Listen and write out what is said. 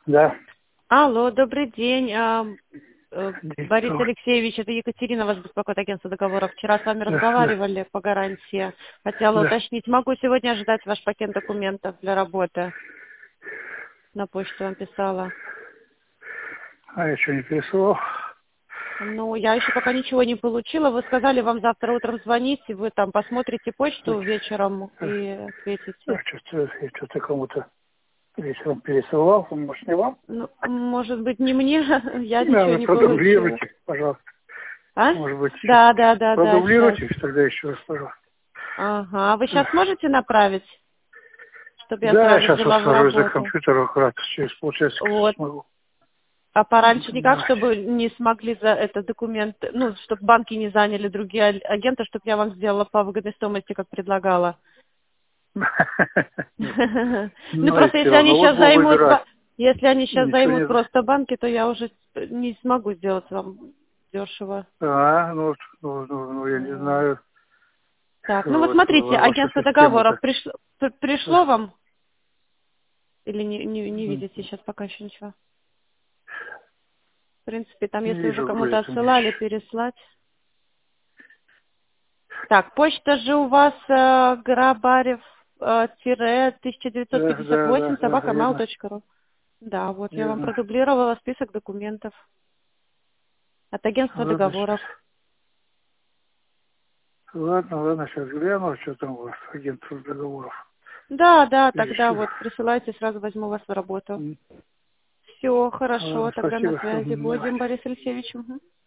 Да. Алло, добрый день. Борис Директор. Алексеевич, это Екатерина вас беспокоит, агентство договоров. Вчера с вами Да, да, разговаривали по гарантии. Хотела да. уточнить, могу сегодня ожидать ваш пакет документов для работы? На почту вам писала. А я что, не пересылал? Ну, я еще пока ничего не получила. Вы сказали, вам завтра утром звонить, и вы там посмотрите почту вечером и ответите. Я что-то кому-то вечером пересылал, может, не вам? Ну, может быть, не мне, я Да, ничего вы не получила. продублируйте, пожалуйста. А? Может быть, еще. Да, сейчас. Продублируйте тогда еще раз, пожалуйста. Ага, а вы сейчас можете направить, чтобы я Да, я сразу сейчас взяла в сажусь за работу? компьютер, как раз через полчасика Вот. смогу. А пораньше никак, Давайте. чтобы не смогли за этот документ, ну, чтобы банки не заняли другие агенты, чтобы я вам сделала по выгодной стоимости, как предлагала. Ну, Ну, и просто все если они равно вот сейчас буду займут, выбирать. если они сейчас Ничего займут не... просто банки, то я уже не смогу сделать вам дешево. Я не Вот. знаю. Так, ну вот Вот, смотрите, ваша агентство договоров система-то. пришло вам? Или не видите сейчас пока еще ничего? В принципе, там, если уже Вижу, кому-то говорит, у меня отсылали, еще. переслать. Так, почта же у вас Грабарев Да, 1958 верно. собакамал.ру. Да, вот я вам Верно. продублировала список документов от агентства Ладно, сейчас. договоров. Ладно, сейчас гляну, что там у вас, агентство договоров. Да, тогда Перешлю. вот присылайте, сразу возьму вас в работу. Все, хорошо, Ладно, тогда на спасибо. связи будем, Борис Алексеевич. Мгм.